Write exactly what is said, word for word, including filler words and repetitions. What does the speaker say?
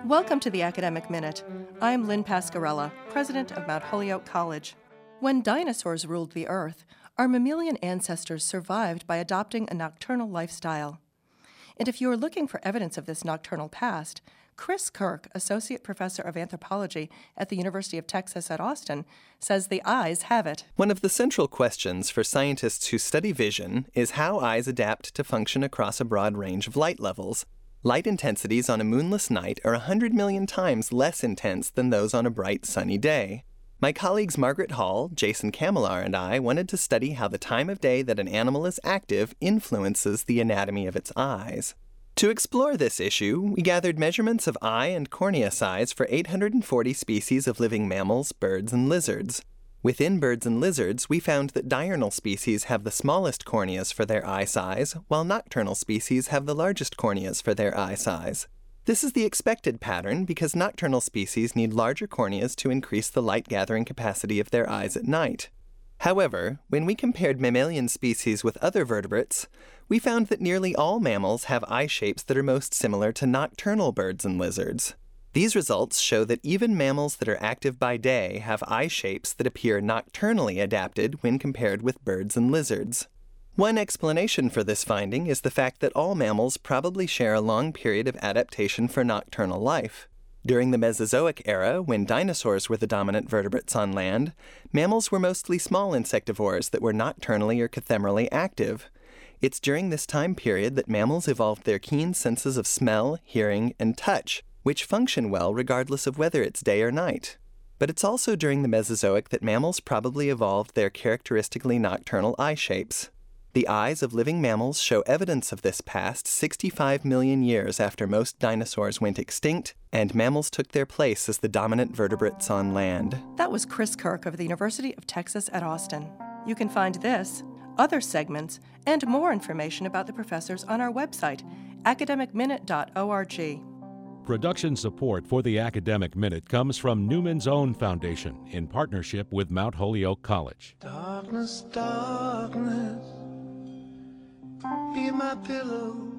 Welcome to the Academic Minute. I'm Lynn Pascarella, president of Mount Holyoke College. When dinosaurs ruled the earth, our mammalian ancestors survived by adopting a nocturnal lifestyle. And if you are looking for evidence of this nocturnal past, Chris Kirk, associate professor of anthropology at the University of Texas at Austin, says the eyes have it. One of the central questions for scientists who study vision is how eyes adapt to function across a broad range of light levels. Light intensities on a moonless night are one hundred million times less intense than those on a bright, sunny day. My colleagues Margaret Hall, Jason Kamilar, and I wanted to study how the time of day that an animal is active influences the anatomy of its eyes. To explore this issue, we gathered measurements of eye and cornea size for eight hundred forty species of living mammals, birds, and lizards. Within birds and lizards, we found that diurnal species have the smallest corneas for their eye size, while nocturnal species have the largest corneas for their eye size. This is the expected pattern because nocturnal species need larger corneas to increase the light-gathering capacity of their eyes at night. However, when we compared mammalian species with other vertebrates, we found that nearly all mammals have eye shapes that are most similar to nocturnal birds and lizards. These results show that even mammals that are active by day have eye shapes that appear nocturnally adapted when compared with birds and lizards. One explanation for this finding is the fact that all mammals probably share a long period of adaptation for nocturnal life. During the Mesozoic era, when dinosaurs were the dominant vertebrates on land, mammals were mostly small insectivores that were nocturnally or cathemerally active. It's during this time period that mammals evolved their keen senses of smell, hearing, and touch, which function well regardless of whether it's day or night. But it's also during the Mesozoic that mammals probably evolved their characteristically nocturnal eye shapes. The eyes of living mammals show evidence of this past sixty-five million years after most dinosaurs went extinct and mammals took their place as the dominant vertebrates on land. That was Chris Kirk of the University of Texas at Austin. You can find this, other segments, and more information about the professors on our website, academic minute dot org. Production support for the Academic Minute comes from Newman's Own Foundation in partnership with Mount Holyoke College. Darkness, darkness, be my pillow.